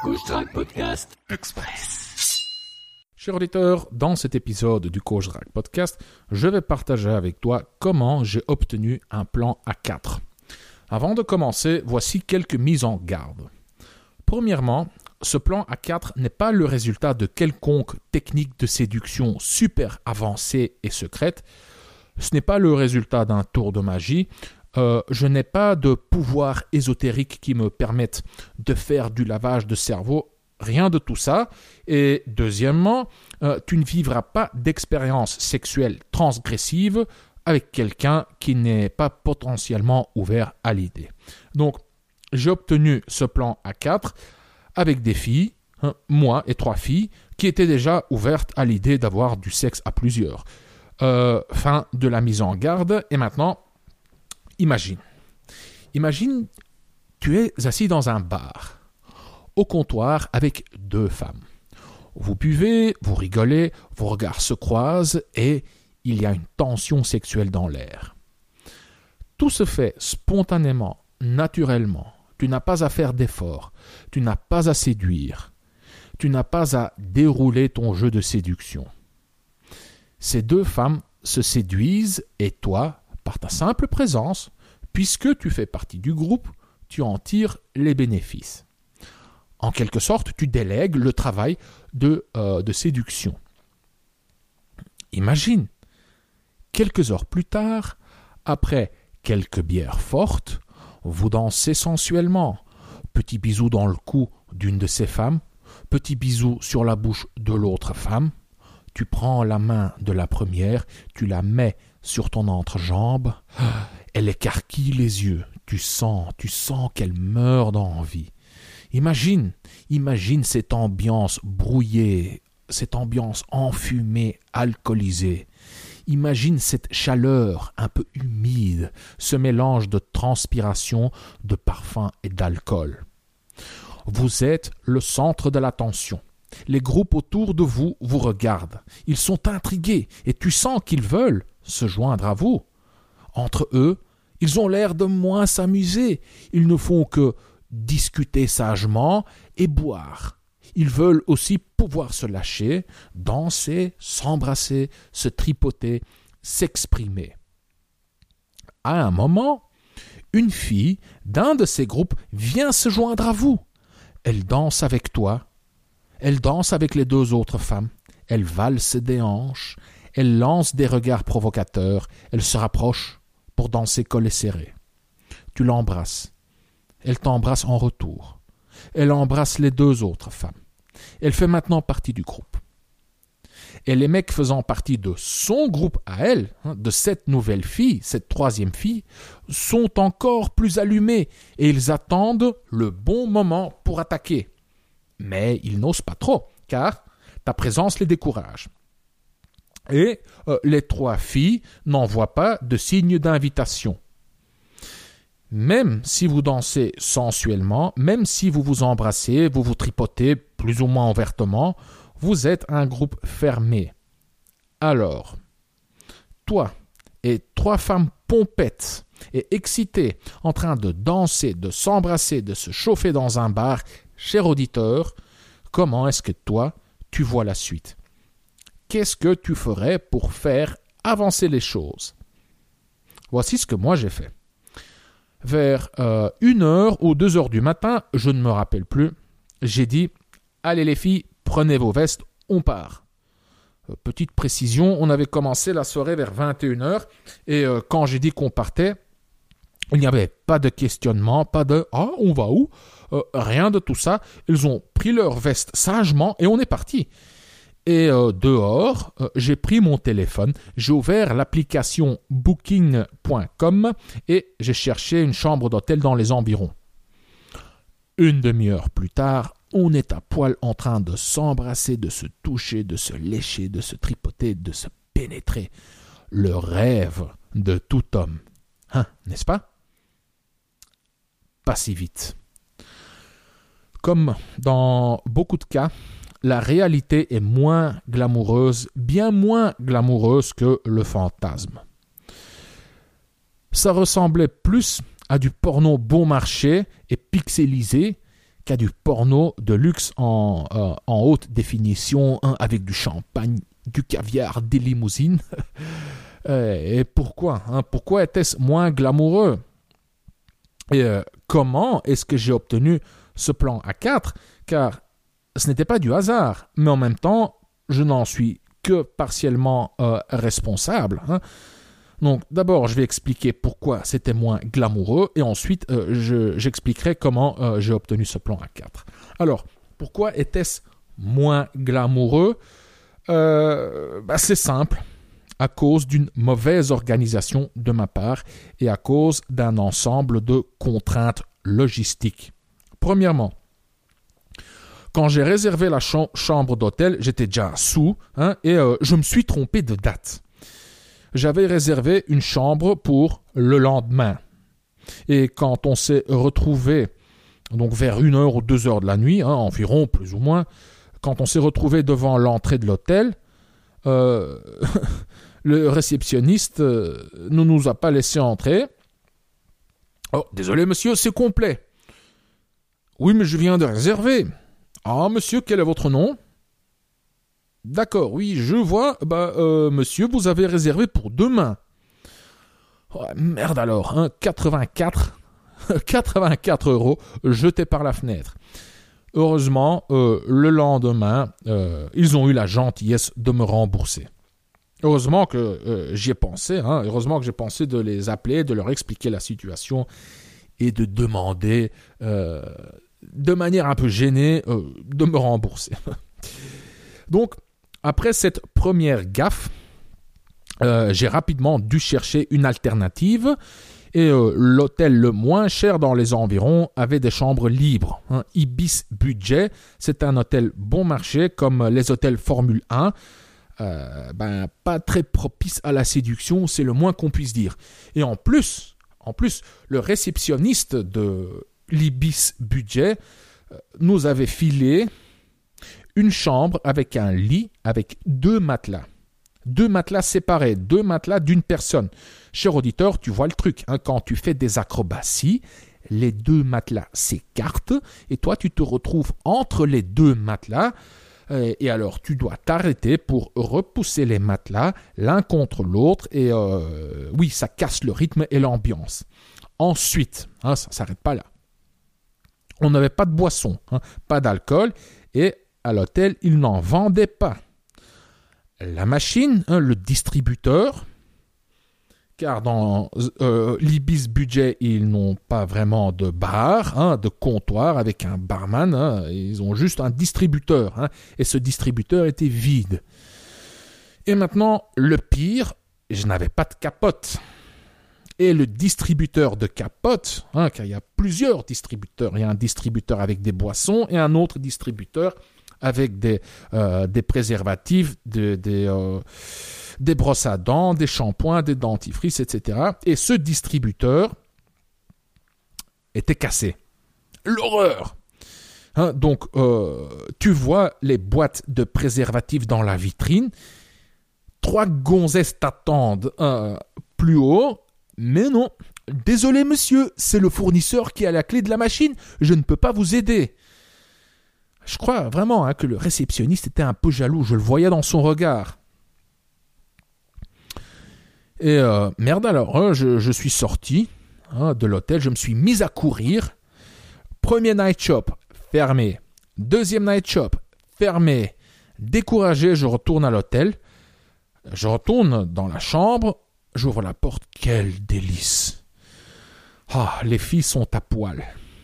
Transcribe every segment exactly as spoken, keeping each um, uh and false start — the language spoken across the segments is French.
Coach Drag Podcast Express. Cher auditeur, dans cet épisode du Coach Drag Podcast, je vais partager avec toi comment j'ai obtenu un plan A quatre. Avant de commencer, voici quelques mises en garde. Premièrement, ce plan A quatre n'est pas le résultat de quelconque technique de séduction super avancée et secrète. Ce n'est pas le résultat d'un tour de magie. Euh, je n'ai pas de pouvoir ésotérique qui me permette de faire du lavage de cerveau. Rien de tout ça. Et deuxièmement, euh, tu ne vivras pas d'expérience sexuelle transgressive avec quelqu'un qui n'est pas potentiellement ouvert à l'idée. Donc, j'ai obtenu ce plan A quatre avec des filles, hein, moi et trois filles, qui étaient déjà ouvertes à l'idée d'avoir du sexe à plusieurs. Euh, fin de la mise en garde. Et maintenant, imagine. Imagine, tu es assis dans un bar, au comptoir avec deux femmes. Vous buvez, vous rigolez, vos regards se croisent et il y a une tension sexuelle dans l'air. Tout se fait spontanément, naturellement. Tu n'as pas à faire d'efforts, tu n'as pas à séduire, tu n'as pas à dérouler ton jeu de séduction. Ces deux femmes se séduisent et toi, par ta simple présence, puisque tu fais partie du groupe, tu en tires les bénéfices. En quelque sorte, tu délègues le travail de, euh, de séduction. Imagine, quelques heures plus tard, après quelques bières fortes, vous dansez sensuellement. Petit bisou dans le cou d'une de ces femmes, petit bisou sur la bouche de l'autre femme. Tu prends la main de la première, tu la mets sur ton entrejambe. Elle écarquille les yeux. Tu sens, tu sens qu'elle meurt d'envie. Imagine, imagine cette ambiance brouillée, cette ambiance enfumée, alcoolisée. Imagine cette chaleur un peu humide, ce mélange de transpiration, de parfum et d'alcool. Vous êtes le centre de l'attention. Les groupes autour de vous vous regardent. Ils sont intrigués et tu sens qu'ils veulent se joindre à vous. Entre eux, ils ont l'air de moins s'amuser. Ils ne font que discuter sagement et boire. Ils veulent aussi pouvoir se lâcher, danser, s'embrasser, se tripoter, s'exprimer. À un moment, une fille d'un de ces groupes vient se joindre à vous. Elle danse avec toi. Elle danse avec les deux autres femmes. Elle valse des hanches. Elle lance des regards provocateurs. Elle se rapproche pour danser collé serré. Tu l'embrasses. Elle t'embrasse en retour. Elle embrasse les deux autres femmes. Elle fait maintenant partie du groupe. Et les mecs faisant partie de son groupe à elle, hein, de cette nouvelle fille, cette troisième fille, sont encore plus allumés et ils attendent le bon moment pour attaquer. Mais ils n'osent pas trop, car ta présence les décourage. Et euh, les trois filles n'envoient pas de signe d'invitation. Même si vous dansez sensuellement, même si vous vous embrassez, vous vous tripotez plus ou moins ouvertement, vous êtes un groupe fermé. Alors, toi et trois femmes pompettes et excitées, en train de danser, de s'embrasser, de se chauffer dans un bar, cher auditeur, comment est-ce que toi, tu vois la suite? Qu'est-ce que tu ferais pour faire avancer les choses? Voici ce que moi j'ai fait. Vers euh, une heure ou deux heures du matin, je ne me rappelle plus, j'ai dit « Allez les filles, prenez vos vestes, on part ». Euh, petite précision, on avait commencé la soirée vers vingt et une heures et euh, quand j'ai dit qu'on partait, il n'y avait pas de questionnement, pas de « Ah, on va où ?» euh, Rien de tout ça. Ils ont pris leurs vestes sagement et on est parti. Et euh, dehors, euh, j'ai pris mon téléphone, j'ai ouvert l'application booking point com et j'ai cherché une chambre d'hôtel dans les environs. Une demi-heure plus tard, on est à poil en train de s'embrasser, de se toucher, de se lécher, de se tripoter, de se pénétrer. Le rêve de tout homme. Hein, n'est-ce pas? Pas si vite. Comme dans beaucoup de cas, la réalité est moins glamoureuse, bien moins glamoureuse que le fantasme. Ça ressemblait plus à du porno bon marché et pixelisé qu'il y a du porno de luxe en, euh, en haute définition, hein, avec du champagne, du caviar, des limousines. Et pourquoi hein, Pourquoi était-ce moins glamoureux? Et euh, comment est-ce que j'ai obtenu ce plan A quatre? Car ce n'était pas du hasard, mais en même temps, je n'en suis que partiellement euh, responsable. Hein. Donc d'abord, je vais expliquer pourquoi c'était moins glamoureux, et ensuite, euh, je, j'expliquerai comment euh, j'ai obtenu ce plan A quatre. Alors, pourquoi était-ce moins glamoureux? euh, bah, C'est simple. À cause d'une mauvaise organisation de ma part et à cause d'un ensemble de contraintes logistiques. Premièrement, quand j'ai réservé la ch- chambre d'hôtel, j'étais déjà sous hein, et euh, je me suis trompé de date. J'avais réservé une chambre pour le lendemain. Et quand on s'est retrouvé, donc vers une heure ou deux heures de la nuit, hein, environ plus ou moins, quand on s'est retrouvé devant l'entrée de l'hôtel, euh, le réceptionniste euh, ne nous a pas laissé entrer. Oh, désolé monsieur, c'est complet. Oui, mais je viens de réserver. Ah, monsieur, quel est votre nom? D'accord, oui, je vois. Bah, euh, monsieur, vous avez réservé pour demain. Oh, merde alors, hein, quatre-vingt-quatre, quatre-vingt-quatre euros jetés par la fenêtre. Heureusement, euh, le lendemain, euh, ils ont eu la gentillesse de me rembourser. Heureusement que euh, j'y ai pensé, hein, heureusement que j'ai pensé de les appeler, de leur expliquer la situation et de demander, euh, de manière un peu gênée, euh, de me rembourser. Donc, après cette première gaffe, euh, j'ai rapidement dû chercher une alternative. Et euh, l'hôtel le moins cher dans les environs avait des chambres libres. Hein. Ibis Budget, c'est un hôtel bon marché comme les hôtels Formule un. Euh, ben, pas très propice à la séduction, c'est le moins qu'on puisse dire. Et en plus, en plus le réceptionniste de l'Ibis Budget euh, nous avait filé une chambre avec un lit avec deux matelas. Deux matelas séparés, deux matelas d'une personne. Cher auditeur, tu vois le truc, hein, quand tu fais des acrobaties, les deux matelas s'écartent et toi tu te retrouves entre les deux matelas euh, et alors tu dois t'arrêter pour repousser les matelas l'un contre l'autre et euh, oui, ça casse le rythme et l'ambiance. Ensuite, hein, ça ne s'arrête pas là. On n'avait pas de boisson, hein, pas d'alcool et à l'hôtel, ils n'en vendaient pas. La machine, hein, le distributeur, car dans euh, l'Ibis Budget, ils n'ont pas vraiment de bar, hein, de comptoir avec un barman, hein, ils ont juste un distributeur, hein, et ce distributeur était vide. Et maintenant, le pire, je n'avais pas de capote. Et le distributeur de capote, hein, car il y a plusieurs distributeurs, il y a un distributeur avec des boissons et un autre distributeur avec des, euh, des préservatifs, de, des, euh, des brosses à dents, des shampoings, des dentifrices, et cetera. Et ce distributeur était cassé. L'horreur! Hein, donc, euh, tu vois les boîtes de préservatifs dans la vitrine. Trois gonzesses t'attendent euh, plus haut. Mais non. Désolé, monsieur, c'est le fournisseur qui a la clé de la machine. Je ne peux pas vous aider. Je crois vraiment hein, que le réceptionniste était un peu jaloux. Je le voyais dans son regard. Et euh, merde alors, hein, je, je suis sorti hein, de l'hôtel. Je me suis mis à courir. Premier night shop, fermé. Deuxième night shop, fermé. Découragé, je retourne à l'hôtel. Je retourne dans la chambre. J'ouvre la porte. Quel délice. Ah, les filles sont à poil.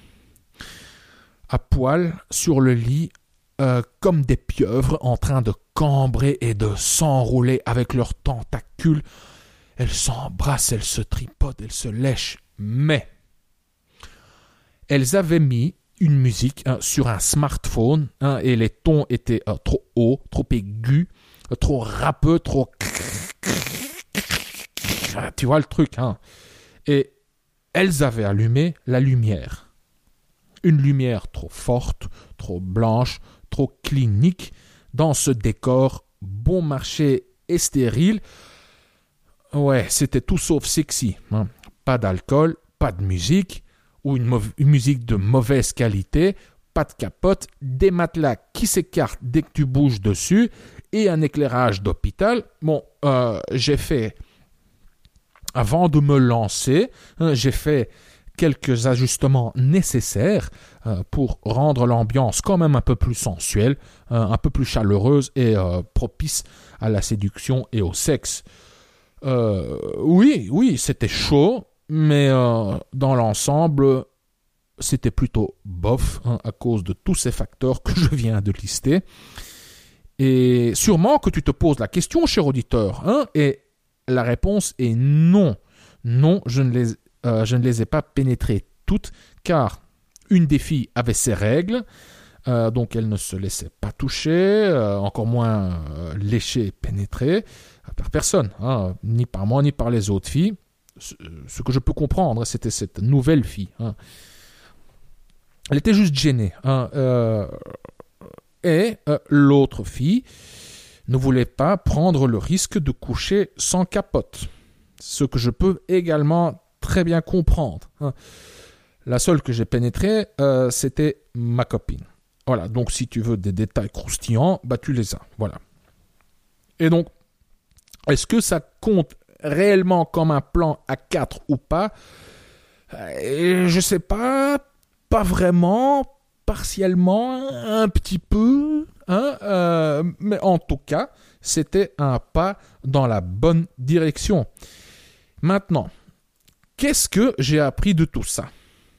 À poil, sur le lit, euh, comme des pieuvres en train de cambrer et de s'enrouler avec leurs tentacules. Elles s'embrassent, elles se tripotent, elles se lèchent. Mais elles avaient mis une musique hein, sur un smartphone hein, et les tons étaient euh, trop hauts, trop aigus, euh, trop râpeux, trop... Tu vois le truc, hein. Et elles avaient allumé la lumière. Une lumière trop forte, trop blanche, trop clinique dans ce décor bon marché et stérile. Ouais, c'était tout sauf sexy. Hein. Pas d'alcool, pas de musique, ou une, mauv- une musique de mauvaise qualité, pas de capote, des matelas qui s'écartent dès que tu bouges dessus et un éclairage d'hôpital. Bon, euh, j'ai fait, avant de me lancer, hein, j'ai fait quelques ajustements nécessaires euh, pour rendre l'ambiance quand même un peu plus sensuelle, euh, un peu plus chaleureuse et euh, propice à la séduction et au sexe. Euh, oui, oui, c'était chaud, mais euh, dans l'ensemble, c'était plutôt bof, hein, à cause de tous ces facteurs que je viens de lister. Et sûrement que tu te poses la question, cher auditeur, hein, et la réponse est non. Non, je ne les, euh, je ne les ai pas pénétrées toutes, car une des filles avait ses règles, euh, donc elle ne se laissait pas toucher, euh, encore moins euh, lécher et pénétrer, par personne, hein, ni par moi, ni par les autres filles. Ce, ce que je peux comprendre, c'était cette nouvelle fille. Hein. Elle était juste gênée. Hein, euh, et euh, l'autre fille ne voulait pas prendre le risque de coucher sans capote. Ce que je peux également très bien comprendre. Hein. La seule que j'ai pénétrée, euh, c'était ma copine. Voilà, donc si tu veux des détails croustillants, bah tu les as. Voilà. Et donc, est-ce que ça compte réellement comme un plan à quatre ou pas ? euh, Je sais pas, pas vraiment, partiellement, un petit peu, hein, euh, mais en tout cas, c'était un pas dans la bonne direction. Maintenant, qu'est-ce que j'ai appris de tout ça ?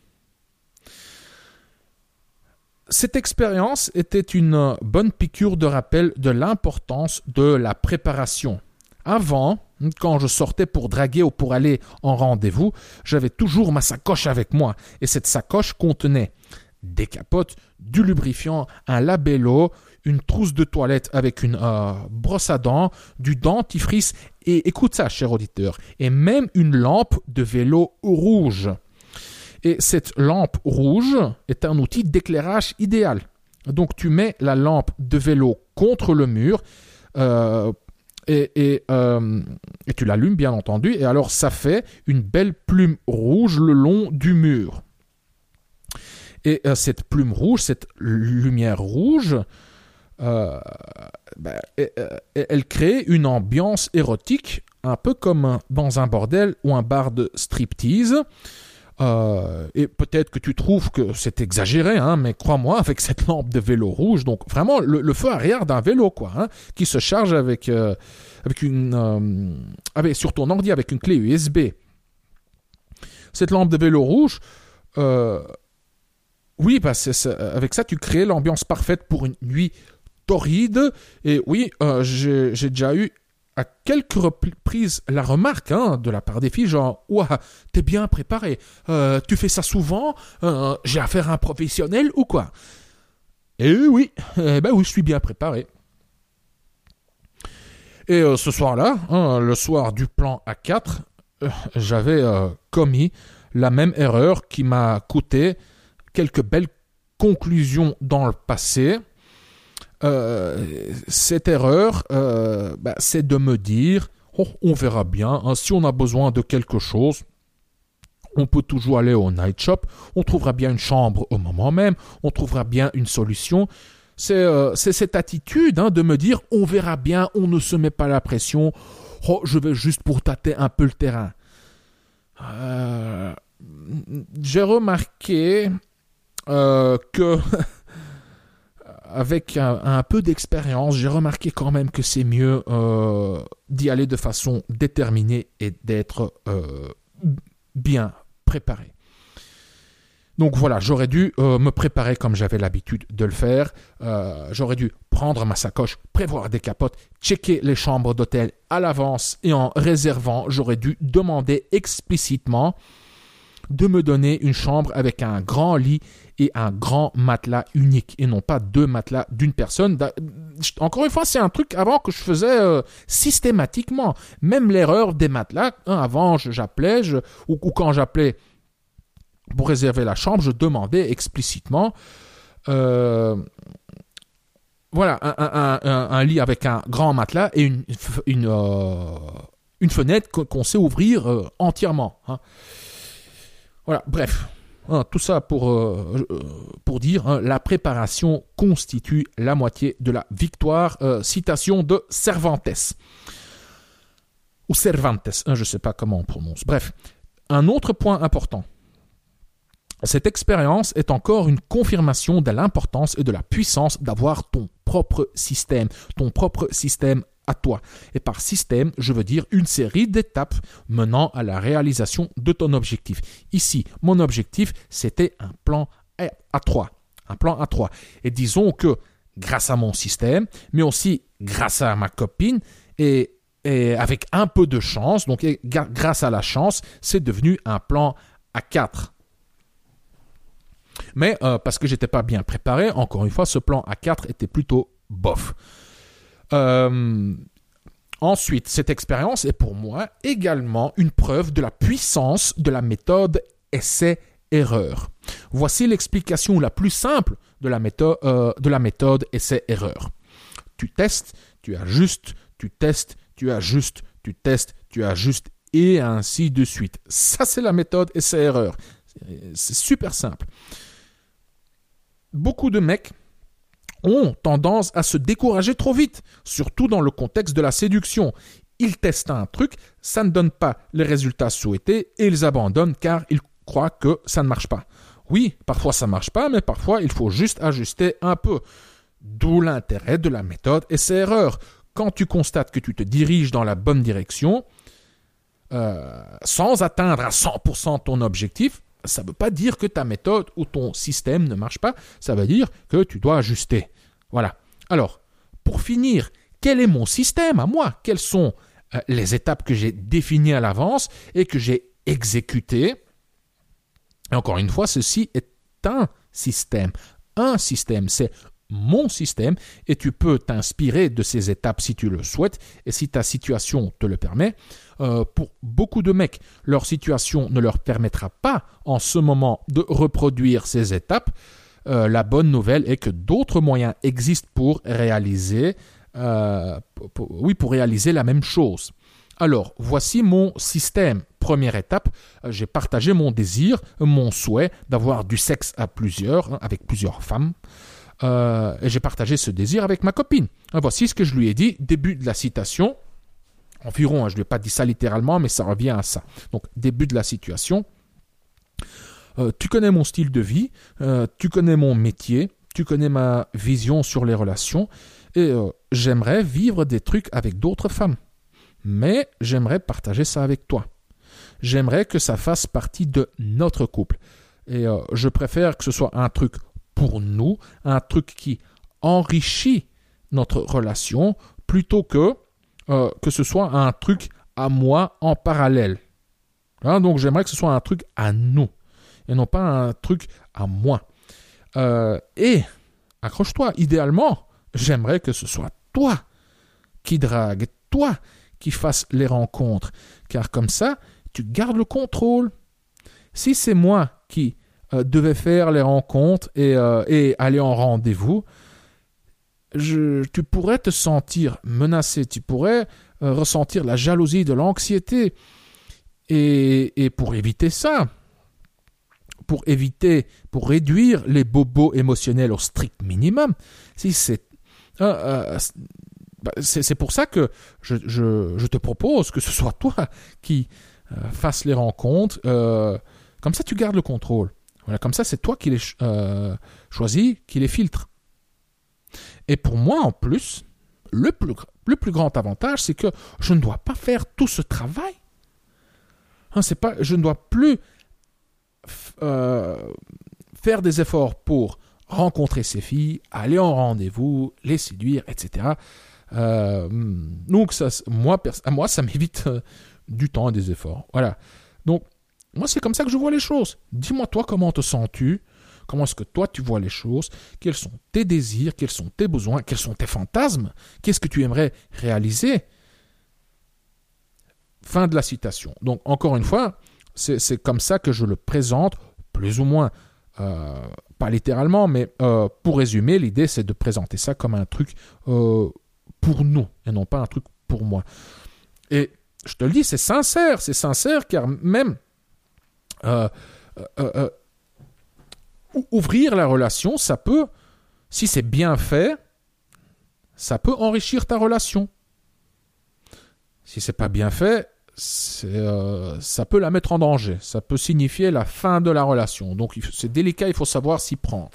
Cette expérience était une bonne piqûre de rappel de l'importance de la préparation. Avant, quand je sortais pour draguer ou pour aller en rendez-vous, j'avais toujours ma sacoche avec moi. Et cette sacoche contenait des capotes, du lubrifiant, un labello, une trousse de toilette avec une euh, brosse à dents, du dentifrice et, écoute ça, cher auditeur, et même une lampe de vélo rouge. Et cette lampe rouge est un outil d'éclairage idéal. Donc tu mets la lampe de vélo contre le mur euh, et, et, euh, et tu l'allumes bien entendu. Et alors ça fait une belle plume rouge le long du mur. Et euh, cette plume rouge, cette lumière rouge, euh, ben, elle crée une ambiance érotique, un peu comme dans un bordel ou un bar de striptease. Euh, et peut-être que tu trouves que c'est exagéré, hein, mais crois-moi, avec cette lampe de vélo rouge, donc vraiment le, le feu arrière d'un vélo, quoi, hein, qui se charge avec, euh, avec une, euh, avec, sur ton ordi avec une clé U S B. Cette lampe de vélo rouge, euh, oui, bah c'est, c'est, avec ça, tu crées l'ambiance parfaite pour une nuit torride. Et oui, euh, j'ai, j'ai déjà eu à quelques reprises la remarque, hein, de la part des filles, genre « Ouah, t'es bien préparé, euh, tu fais ça souvent, euh, j'ai affaire à un professionnel ou quoi ?» Et oui, eh ben oui, je suis bien préparé. Et euh, ce soir-là, hein, le soir du plan A quatre, euh, j'avais euh, commis la même erreur qui m'a coûté quelques belles conclusions dans le passé. Euh, cette erreur, euh, bah, c'est de me dire, oh, on verra bien, hein, si on a besoin de quelque chose, on peut toujours aller au night shop, on trouvera bien une chambre au moment même, on trouvera bien une solution. C'est, euh, c'est cette attitude, hein, de me dire, on verra bien, on ne se met pas la pression, oh, je vais juste pour tâter un peu le terrain. Euh, j'ai remarqué euh, que avec un, un peu d'expérience, j'ai remarqué quand même que c'est mieux euh, d'y aller de façon déterminée et d'être euh, bien préparé. Donc voilà, j'aurais dû euh, me préparer comme j'avais l'habitude de le faire. Euh, j'aurais dû prendre ma sacoche, prévoir des capotes, checker les chambres d'hôtel à l'avance et en réservant, j'aurais dû demander explicitement de me donner une chambre avec un grand lit et un grand matelas unique et non pas deux matelas d'une personne. Encore une fois, c'est un truc avant que je faisais euh, systématiquement. Même l'erreur des matelas, hein, avant j'appelais, je, ou, ou quand j'appelais pour réserver la chambre, je demandais explicitement euh, voilà, un, un, un, un lit avec un grand matelas et une, une, euh, une fenêtre qu'on sait ouvrir euh, entièrement. Hein. Voilà, bref. Hein, tout ça pour, euh, pour dire hein, la préparation constitue la moitié de la victoire. Euh, citation de Cervantes. Ou Cervantes, hein, je ne sais pas comment on prononce. Bref, un autre point important. Cette expérience est encore une confirmation de l'importance et de la puissance d'avoir ton propre système, ton propre système à toi. Et par système, je veux dire une série d'étapes menant à la réalisation de ton objectif. Ici, mon objectif, c'était un plan A trois. Un plan A trois. Et disons que grâce à mon système, mais aussi grâce à ma copine et, et avec un peu de chance, donc grâce à la chance, c'est devenu un plan A quatre. Mais euh, parce que j'étais pas bien préparé, encore une fois, ce plan A quatre était plutôt bof. Euh, ensuite, cette expérience est pour moi également une preuve de la puissance de la méthode essai-erreur. Voici l'explication la plus simple de la méthode, euh, de la méthode essai-erreur. Tu testes, tu ajustes, tu testes, tu ajustes, tu testes, tu ajustes, et ainsi de suite. Ça, c'est la méthode essai-erreur. C'est super simple. Beaucoup de mecs ont tendance à se décourager trop vite, surtout dans le contexte de la séduction. Ils testent un truc, ça ne donne pas les résultats souhaités et ils abandonnent car ils croient que ça ne marche pas. Oui, parfois ça ne marche pas, mais parfois il faut juste ajuster un peu. D'où l'intérêt de la méthode essai-erreur. Quand tu constates que tu te diriges dans la bonne direction, euh, sans atteindre à cent pour cent ton objectif, ça ne veut pas dire que ta méthode ou ton système ne marche pas, ça veut dire que tu dois ajuster. Voilà. Alors, pour finir, quel est mon système à moi? Quelles sont euh, les étapes que j'ai définies à l'avance et que j'ai exécutées? Et encore une fois, ceci est un système. Un système, c'est mon système et tu peux t'inspirer de ces étapes si tu le souhaites et si ta situation te le permet. Euh, pour beaucoup de mecs, leur situation ne leur permettra pas en ce moment de reproduire ces étapes. Euh, la bonne nouvelle est que d'autres moyens existent pour réaliser, euh, pour, pour, oui, pour réaliser la même chose. Alors, voici mon système. Première étape, euh, j'ai partagé mon désir, mon souhait d'avoir du sexe à plusieurs, hein, avec plusieurs femmes. Euh, et j'ai partagé ce désir avec ma copine. Voici ce que je lui ai dit, début de la citation, environ, hein, je ne lui ai pas dit ça littéralement, mais ça revient à ça. Donc, début de la situation, euh, tu connais mon style de vie, euh, tu connais mon métier, tu connais ma vision sur les relations, et euh, j'aimerais vivre des trucs avec d'autres femmes. Mais j'aimerais partager ça avec toi. J'aimerais que ça fasse partie de notre couple. Et euh, je préfère que ce soit un truc pour nous, un truc qui enrichit notre relation plutôt que euh, que ce soit un truc à moi en parallèle. Hein, donc j'aimerais que ce soit un truc à nous et non pas un truc à moi. Euh, et, accroche-toi, idéalement, j'aimerais que ce soit toi qui drague, toi qui fasse les rencontres, car comme ça, tu gardes le contrôle. Si c'est moi qui Euh, devait faire les rencontres et, euh, et aller en rendez-vous, je, tu pourrais te sentir menacé, tu pourrais euh, ressentir la jalousie, de l'anxiété. Et, et pour éviter ça, pour éviter, pour réduire les bobos émotionnels au strict minimum, si c'est, euh, euh, c'est, c'est pour ça que je, je, je te propose que ce soit toi qui euh, fasse les rencontres. Euh, comme ça, tu gardes le contrôle. Voilà, comme ça, c'est toi qui les euh, choisis, qui les filtres. Et pour moi, en plus, le plus, le plus grand avantage, c'est que je ne dois pas faire tout ce travail. Hein, c'est pas, je ne dois plus f- euh, faire des efforts pour rencontrer ces filles, aller en rendez-vous, les séduire, et cetera. Euh, donc, ça, moi, pers- moi, ça m'évite euh, du temps et des efforts. Voilà. Donc, moi, c'est comme ça que je vois les choses. Dis-moi, toi, comment te sens-tu? Comment est-ce que toi, tu vois les choses? Quels sont tes désirs? Quels sont tes besoins? Quels sont tes fantasmes? Qu'est-ce que tu aimerais réaliser? Fin de la citation. Donc, encore une fois, c'est, c'est comme ça que je le présente, plus ou moins, euh, pas littéralement, mais euh, pour résumer, l'idée, c'est de présenter ça comme un truc euh, pour nous, et non pas un truc pour moi. Et je te le dis, c'est sincère, c'est sincère, car même... Euh, euh, euh, ouvrir la relation, ça peut, si c'est bien fait, ça peut enrichir ta relation. Si c'est pas bien fait, c'est, euh, ça peut la mettre en danger. Ça peut signifier la fin de la relation. Donc c'est délicat, il faut savoir s'y prendre.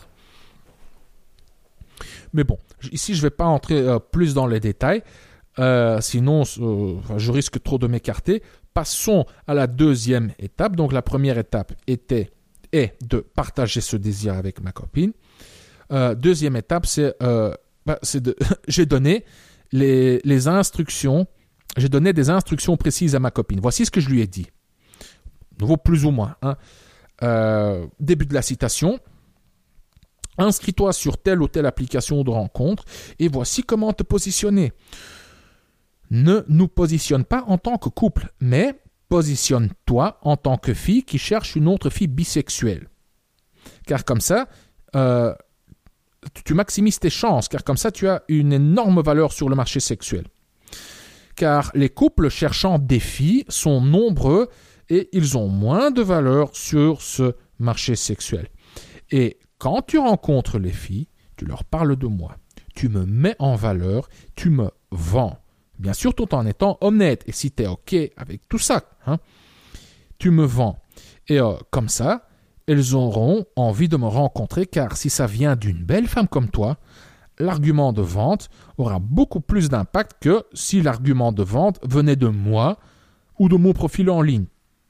Mais bon, ici je ne vais pas entrer euh, plus dans les détails, euh, sinon euh, je risque trop de m'écarter. Passons à la deuxième étape. Donc la première étape était est de partager ce désir avec ma copine. Euh, deuxième étape, c'est, euh, bah, c'est de j'ai donné les, les instructions, j'ai donné des instructions précises à ma copine. Voici ce que je lui ai dit. De nouveau, plus ou moins. Hein. Euh, début de la citation. Inscris-toi sur telle ou telle application de rencontre et voici comment te positionner. Ne nous positionne pas en tant que couple, mais positionne-toi en tant que fille qui cherche une autre fille bisexuelle. Car comme ça, euh, tu maximises tes chances, car comme ça, tu as une énorme valeur sur le marché sexuel. Car les couples cherchant des filles sont nombreux et ils ont moins de valeur sur ce marché sexuel. Et quand tu rencontres les filles, tu leur parles de moi, tu me mets en valeur, tu me vends. Bien sûr, tout en étant honnête. Et si tu es OK avec tout ça, hein, tu me vends. Et euh, comme ça, elles auront envie de me rencontrer, car si ça vient d'une belle femme comme toi, l'argument de vente aura beaucoup plus d'impact que si l'argument de vente venait de moi ou de mon profil en ligne.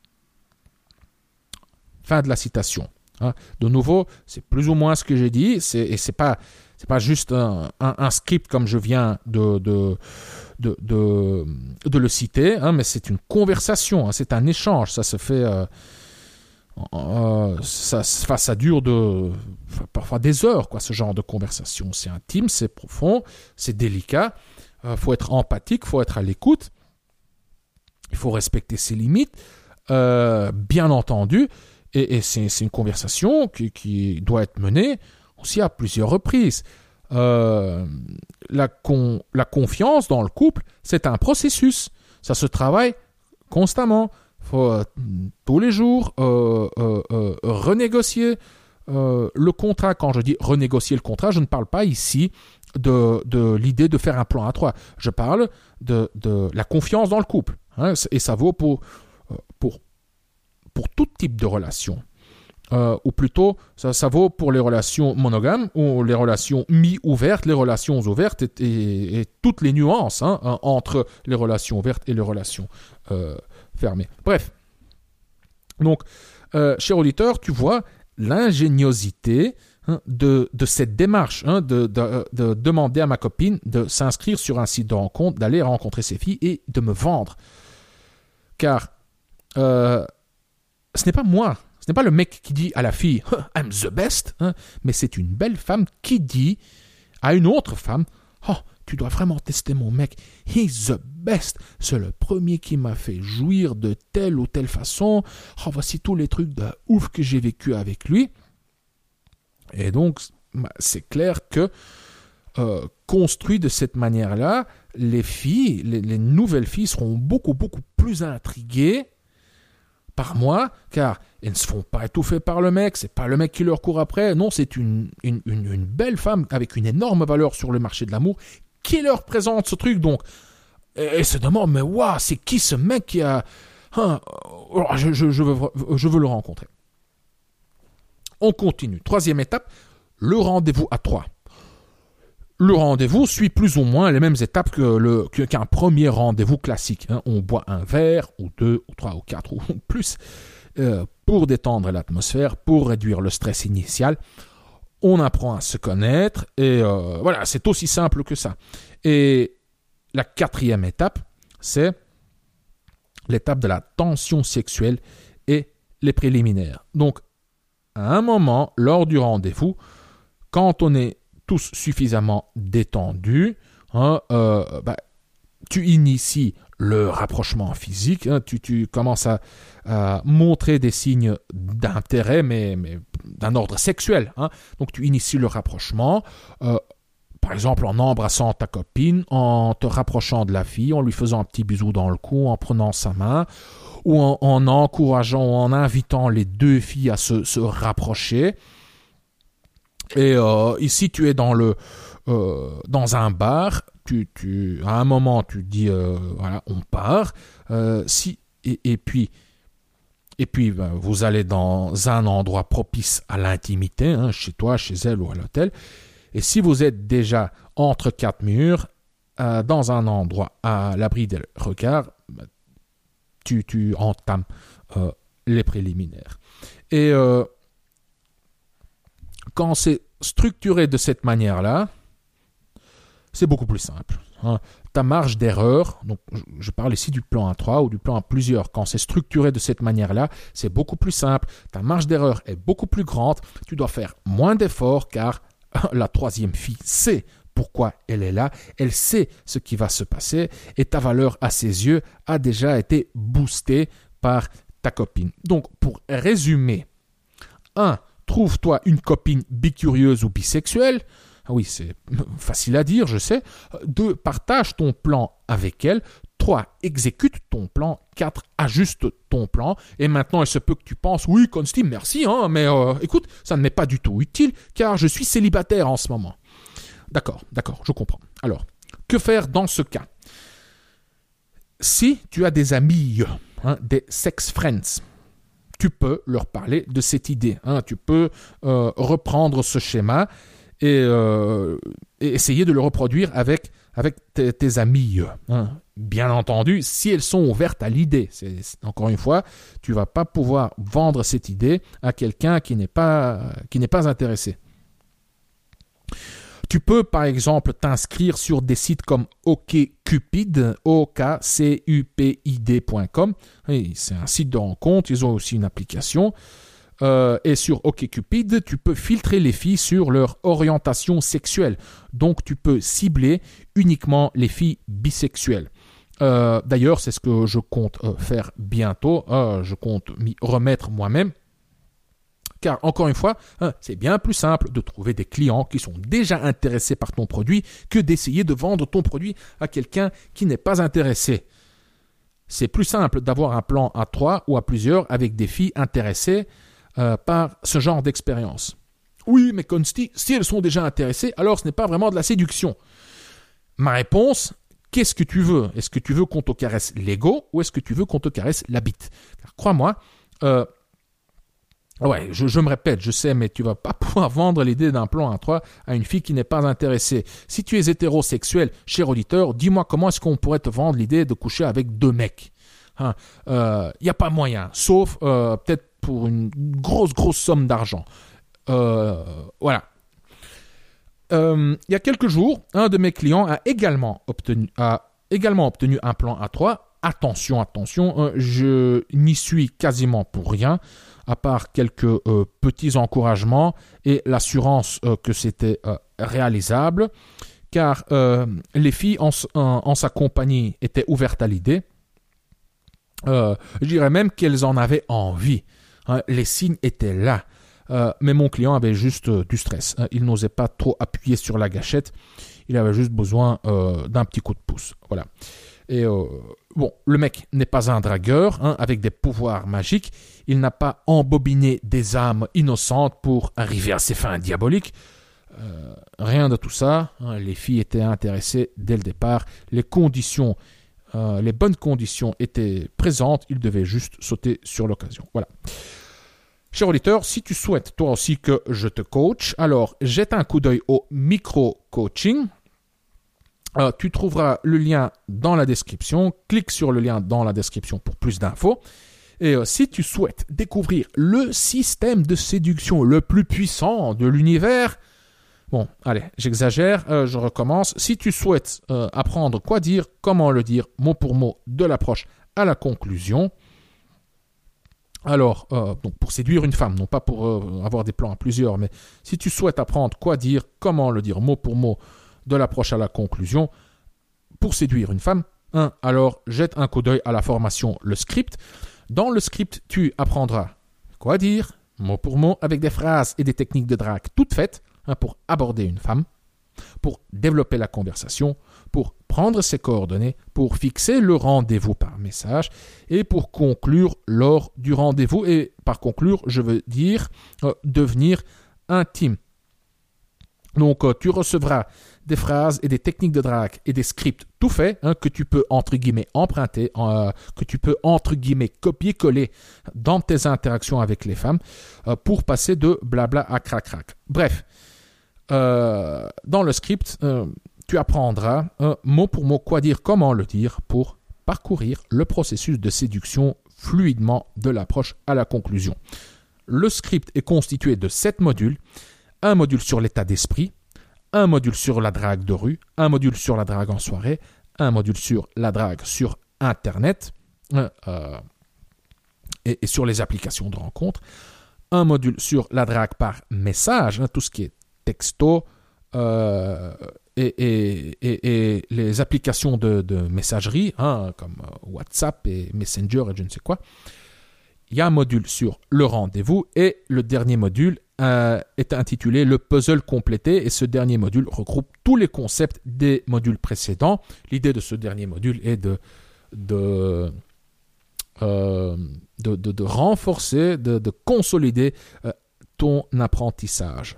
Fin de la citation. Hein. De nouveau, c'est plus ou moins ce que j'ai dit, c'est, et c'est pas, c'est pas juste un, un, un script comme je viens de, de, de, de, de le citer, hein, mais c'est une conversation, hein, c'est un échange, ça se fait, euh, euh, ça, ça, ça dure de, parfois des heures, quoi, ce genre de conversation. C'est intime, c'est profond, c'est délicat, il euh, faut être empathique, il faut être à l'écoute, il faut respecter ses limites, euh, bien entendu. Et, et c'est, c'est une conversation qui, qui doit être menée aussi à plusieurs reprises. Euh, la, con, la confiance dans le couple, c'est un processus. Ça se travaille constamment. Il faut euh, tous les jours euh, euh, euh, renégocier euh, le contrat. Quand je dis renégocier le contrat, je ne parle pas ici de, de l'idée de faire un plan à trois. Je parle de, de la confiance dans le couple. Hein, et ça vaut pour... pour pour tout type de relation. Euh, ou plutôt, ça, ça vaut pour les relations monogames, ou les relations mi-ouvertes, les relations ouvertes, et, et, et toutes les nuances hein, hein, entre les relations ouvertes et les relations euh, fermées. Bref. Donc, euh, cher auditeur, tu vois l'ingéniosité hein, de, de cette démarche, hein, de, de, de demander à ma copine de s'inscrire sur un site de rencontre, d'aller rencontrer ces filles et de me vendre. Car... Euh, ce n'est pas moi, ce n'est pas le mec qui dit à la fille « I'm the best hein, », mais c'est une belle femme qui dit à une autre femme « Oh, tu dois vraiment tester mon mec, he's the best, c'est le premier qui m'a fait jouir de telle ou telle façon, oh, voici tous les trucs de ouf que j'ai vécu avec lui ». Et donc, c'est clair que euh, construit de cette manière-là, les filles, les, les nouvelles filles seront beaucoup, beaucoup plus intriguées par moi, car elles ne se font pas étouffer par le mec, c'est pas le mec qui leur court après, non, c'est une, une, une, une belle femme avec une énorme valeur sur le marché de l'amour qui leur présente ce truc, donc, et, et se demandent, mais waouh, c'est qui ce mec qui a, hein, je, je, je, veux, je veux le rencontrer. On continue. Troisième étape, le rendez-vous à trois. Le rendez-vous suit plus ou moins les mêmes étapes que le, que, qu'un premier rendez-vous classique. Hein. On boit un verre, ou deux, ou trois, ou quatre, ou plus, euh, pour détendre l'atmosphère, pour réduire le stress initial. On apprend à se connaître, et euh, voilà, c'est aussi simple que ça. Et la quatrième étape, c'est l'étape de la tension sexuelle et les préliminaires. Donc, à un moment, lors du rendez-vous, quand on est tous suffisamment détendus, hein, euh, bah, tu inities le rapprochement physique, hein, tu, tu commences à, à montrer des signes d'intérêt, mais, mais d'un ordre sexuel. Hein. Donc tu inities le rapprochement, euh, par exemple en embrassant ta copine, en te rapprochant de la fille, en lui faisant un petit bisou dans le cou, en prenant sa main, ou en, en encourageant, ou en invitant les deux filles à se, se rapprocher. Et euh, ici, tu es dans le euh, dans un bar. Tu, tu, à un moment, tu dis euh, voilà, on part. Euh, si et, et puis et puis ben, vous allez dans un endroit propice à l'intimité, hein, chez toi, chez elle ou à l'hôtel. Et si vous êtes déjà entre quatre murs, euh, dans un endroit à l'abri des regards, ben, tu, tu entames euh, les préliminaires. Et euh, quand c'est structuré de cette manière-là, c'est beaucoup plus simple. Hein. Ta marge d'erreur, donc je parle ici du plan à trois ou du plan à plusieurs, quand c'est structuré de cette manière-là, c'est beaucoup plus simple. Ta marge d'erreur est beaucoup plus grande. Tu dois faire moins d'efforts car la troisième fille sait pourquoi elle est là, elle sait ce qui va se passer et ta valeur à ses yeux a déjà été boostée par ta copine. Donc pour résumer, un, trouve-toi une copine bicurieuse ou bisexuelle. Ah oui, c'est facile à dire, je sais. Deux, partage ton plan avec elle. Trois, exécute ton plan. Quatre, ajuste ton plan. Et maintenant, il se peut que tu penses, oui, Consti, merci, hein, mais euh, écoute, ça ne m'est pas du tout utile car je suis célibataire en ce moment. D'accord, d'accord, je comprends. Alors, que faire dans ce cas? Si tu as des amis, hein, des sex friends, tu peux leur parler de cette idée. Hein, tu peux euh, reprendre ce schéma et, euh, et essayer de le reproduire avec, avec tes, tes amis. Hein. Bien entendu, si elles sont ouvertes à l'idée. C'est, c'est, encore une fois, tu ne vas pas pouvoir vendre cette idée à quelqu'un qui n'est pas, qui n'est pas intéressé. Tu peux, par exemple, t'inscrire sur des sites comme OkCupid, O K C U P I D point com. Oui, c'est un site de rencontre, ils ont aussi une application. Euh, et sur OkCupid, tu peux filtrer les filles sur leur orientation sexuelle. Donc, tu peux cibler uniquement les filles bisexuelles. Euh, d'ailleurs, c'est ce que je compte euh, faire bientôt. Euh, je compte m'y remettre moi-même. Car, encore une fois, hein, c'est bien plus simple de trouver des clients qui sont déjà intéressés par ton produit que d'essayer de vendre ton produit à quelqu'un qui n'est pas intéressé. C'est plus simple d'avoir un plan à trois ou à plusieurs avec des filles intéressées euh, par ce genre d'expérience. Oui, mais Consti, si elles sont déjà intéressées, alors ce n'est pas vraiment de la séduction. Ma réponse, qu'est-ce que tu veux? Est-ce que tu veux qu'on te caresse l'ego ou est-ce que tu veux qu'on te caresse la bite? Car crois-moi, euh, Ouais, je, je me répète, je sais, mais tu vas pas pouvoir vendre l'idée d'un plan à trois à une fille qui n'est pas intéressée. Si tu es hétérosexuel, cher auditeur, dis-moi comment est-ce qu'on pourrait te vendre l'idée de coucher avec deux mecs. Il hein, euh, y a pas moyen, sauf euh, peut-être pour une grosse, grosse somme d'argent. Euh, voilà. Euh, il y a quelques jours, un de mes clients a également obtenu, a également obtenu un plan à trois. Attention, attention, euh, je n'y suis quasiment pour rien. À part quelques euh, petits encouragements et l'assurance euh, que c'était euh, réalisable, car euh, les filles en, en, en sa compagnie étaient ouvertes à l'idée. Euh, je dirais même qu'elles en avaient envie. Hein, les signes étaient là. Euh, mais mon client avait juste euh, du stress. Hein, il n'osait pas trop appuyer sur la gâchette. Il avait juste besoin euh, d'un petit coup de pouce. Voilà. Et euh, bon, le mec n'est pas un dragueur hein, avec des pouvoirs magiques. Il n'a pas embobiné des âmes innocentes pour arriver à ses fins diaboliques. Euh, rien de tout ça. Hein, les filles étaient intéressées dès le départ. Les conditions, euh, les bonnes conditions étaient présentes. Il devait juste sauter sur l'occasion. Voilà. Cher auditeur, si tu souhaites toi aussi que je te coach, alors jette un coup d'œil au micro-coaching. Euh, tu trouveras le lien dans la description. Clique sur le lien dans la description pour plus d'infos. Et euh, si tu souhaites découvrir le système de séduction le plus puissant de l'univers, bon, allez, j'exagère, euh, je recommence. Si tu souhaites euh, apprendre quoi dire, comment le dire, mot pour mot, de l'approche à la conclusion, alors, euh, donc pour séduire une femme, non pas pour euh, avoir des plans à plusieurs, mais si tu souhaites apprendre quoi dire, comment le dire, mot pour mot, de l'approche à la conclusion, pour séduire une femme, hein, alors jette un coup d'œil à la formation Le Script. Dans le script, tu apprendras quoi dire, mot pour mot, avec des phrases et des techniques de drague toutes faites hein, pour aborder une femme, pour développer la conversation, pour prendre ses coordonnées, pour fixer le rendez-vous par message et pour conclure lors du rendez-vous. Et par conclure, je veux dire euh, devenir intime. Donc, euh, tu recevras des phrases et des techniques de drague et des scripts tout faits hein, que tu peux, entre guillemets, emprunter, euh, que tu peux, entre guillemets, copier-coller dans tes interactions avec les femmes euh, pour passer de blabla à crac-crac. Bref, euh, dans le script, euh, tu apprendras euh, mot pour mot quoi dire, comment le dire pour parcourir le processus de séduction fluidement de l'approche à la conclusion. Le script est constitué de sept modules. Un module sur l'état d'esprit, un module sur la drague de rue, un module sur la drague en soirée, un module sur la drague sur Internet euh, et, et sur les applications de rencontre, un module sur la drague par message, hein, tout ce qui est texto euh, et, et, et, et les applications de, de messagerie, hein, comme WhatsApp et Messenger et je ne sais quoi. Il y a un module sur le rendez-vous et le dernier module euh, est intitulé le puzzle complété et ce dernier module regroupe tous les concepts des modules précédents. L'idée de ce dernier module est de, de, euh, de, de, de renforcer, de, de consolider euh, ton apprentissage.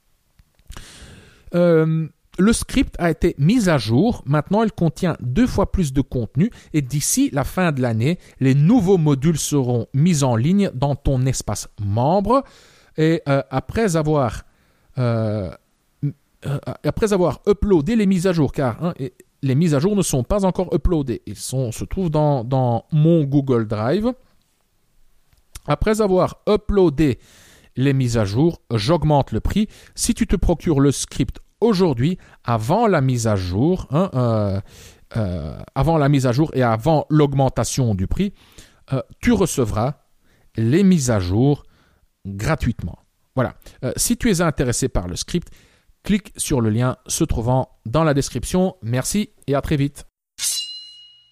Euh, Le script a été mis à jour. Maintenant, il contient deux fois plus de contenu et d'ici la fin de l'année, les nouveaux modules seront mis en ligne dans ton espace membre. Et euh, après avoir euh, euh, après avoir uploadé les mises à jour, car hein, les mises à jour ne sont pas encore uploadées, ils sont, se trouvent dans, dans mon Google Drive. Après avoir uploadé les mises à jour, j'augmente le prix. Si tu te procures le script aujourd'hui, avant la mise à jour, hein, euh, euh, avant la mise à jour et avant l'augmentation du prix, euh, tu recevras les mises à jour gratuitement. Voilà. Euh, si tu es intéressé par le script, clique sur le lien se trouvant dans la description. Merci et à très vite.